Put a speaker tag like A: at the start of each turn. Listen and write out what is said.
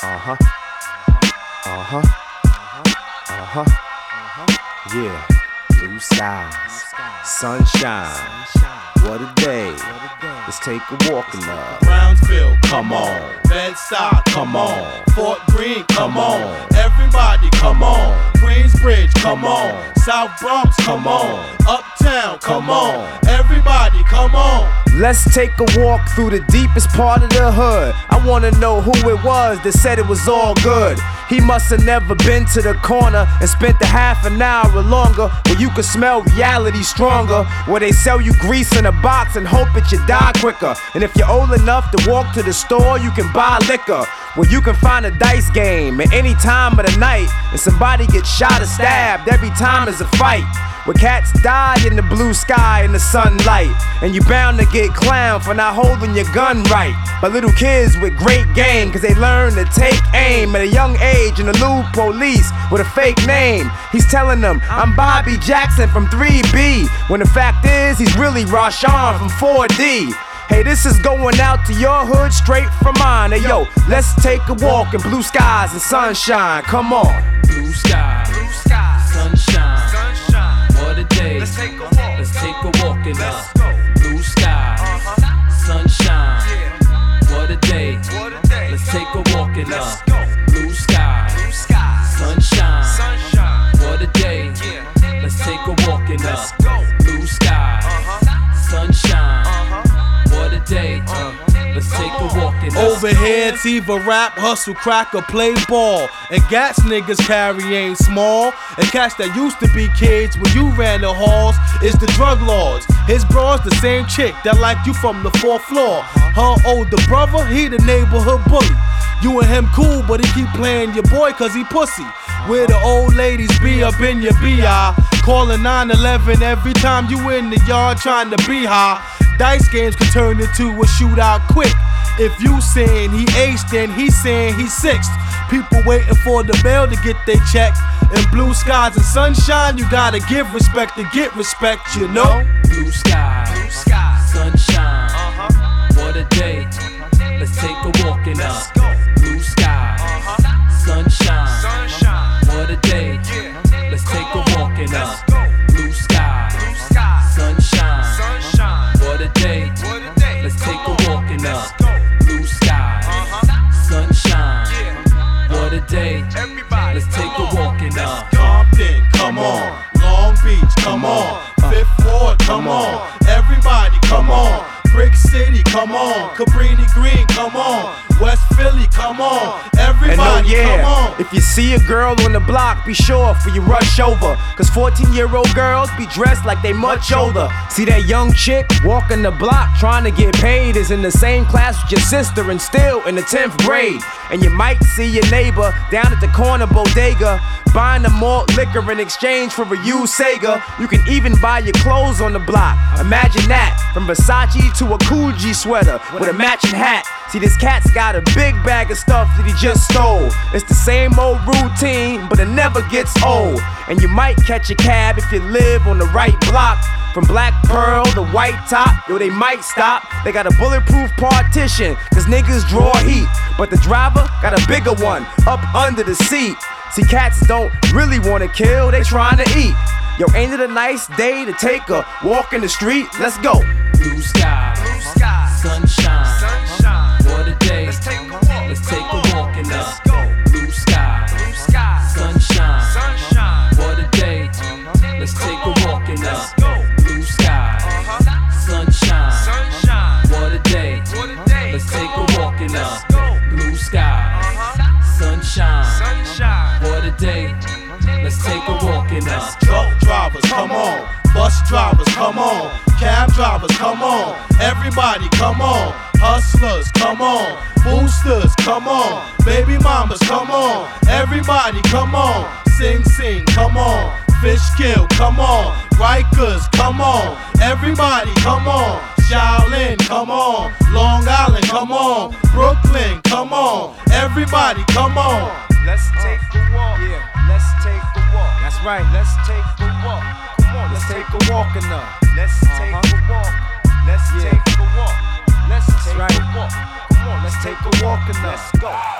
A: Uh-huh. Uh-huh. Uh-huh. Yeah. Blue skies, sunshine. What a day. Let's take a walk in love.
B: Brownsville,
A: Come on.
B: Bed-Stuy,
A: Come on.
B: Fort Greene,
A: Come on.
B: Everybody,
A: Come on.
B: Queensbridge,
A: Come on.
B: South Bronx,
A: Come on.
B: Uptown,
A: Come on.
B: Everybody, come on.
A: Let's take a walk through the deepest part of the hood. I wanna know who it was that said it was all good. He must have never been to the corner and spent a half an hour or longer where you could smell reality stronger, where they sell you grease in a box and hope that you die quicker. And if you're old enough to walk to the store, you can buy liquor, where you can find a dice game at any time of the night, and somebody gets shot or stabbed every time is a fight, where cats die in the blue sky in the sunlight, and you bound to get clowned for not holding your gun right by little kids with great game, cause they learn to take aim at a young age and elude police with a fake name. He's telling them, I'm Bobby Jackson from 3B, when the fact is he's really Rashawn from 4D. Hey, this is going out to your hood straight from mine. Hey yo, let's take a walk in blue skies and sunshine. Come on.
C: Blue skies, sunshine, what a day. Let's take a walk in the blue skies, sunshine, what a day. Let's take a walk in the blue skies, sunshine, what a day. Let's take a walk in the blue skies, sunshine, what a day. Let's take a walk in the
B: Over here, it's either rap, hustle, crack, or play ball. And gats niggas carry ain't small. And cats that used to be kids when you ran the halls is the drug lords. His bro's the same chick that like you from the 4th floor. Her older brother, he the neighborhood bully. You and him cool, but he keep playing your boy cause he pussy. Where the old ladies be up in your BI, calling 911 every time you in the yard trying to be high. Dice games can turn into a shootout quick. If you saying he aced, then he saying he's 6th. People waiting for the mail to get their check. In blue skies and sunshine, you gotta give respect to get respect, you know?
C: blue skies, sunshine, what a day. Let's take a walk in the blue skies, sunshine, what a day. Let's take a walk in the blue skies, sunshine, what a day. Let's take a walk in the blue skies, sunshine, what a day. Let's take a walk in the
B: Compton, come on. Long Beach, come on. Fifth Ward, come on. Everybody, come on. Brick City, come on. Cabrini Green, come on. West Philly, come on. Everybody, come on.
A: If you see a girl on the block, be sure for you rush over, cause 14-year-old girls be dressed like they much older. See that young chick walking the block trying to get paid is in the same class with your sister and still in the 10th grade. And you might see your neighbor down at the corner bodega buying a malt liquor in exchange for a used Sega. You can even buy your clothes on the block. Imagine that, from Versace to a Coogee sweater with a matching hat. See, this cat's got a big bag of stuff that he just stole. It's the same old routine, but it never gets old. And you might catch a cab if you live on the right block. From Black Pearl to White Top, yo, they might stop. They got a bulletproof partition, cause niggas draw heat. But the driver got a bigger one up under the seat. See, cats don't really wanna kill, they trying to eat. Yo, ain't it a nice day to take a walk in the street? Let's go.
C: blue skies, sunshine, what a day. Let's take a walk in the blue skies, sunshine, what a day. Let's take a walk in the blue skies, sunshine, what a day. Let's take a walk in the blue skies, sunshine, what a day. Let's take a walk in the
B: Truck drivers, come on. Bus drivers, come on. Cab drivers, come on. Everybody, come on. Hustlers, come on. Boosters, come on. Baby mamas, come on. Everybody, come on. Sing, sing, come on. Fishkill, come on. Rikers, come on. Everybody, come on. Shaolin, come on. Long Island, come on. Brooklyn, come on. Everybody, come on.
A: Let's take a walk. Yeah, let's take a walk. That's right. Let's take a walk. Come on, let's take a walk enough. Let's take a walk. Let's take a walk. Let's take a walk. Come on, let's take a walk enough. Let's go.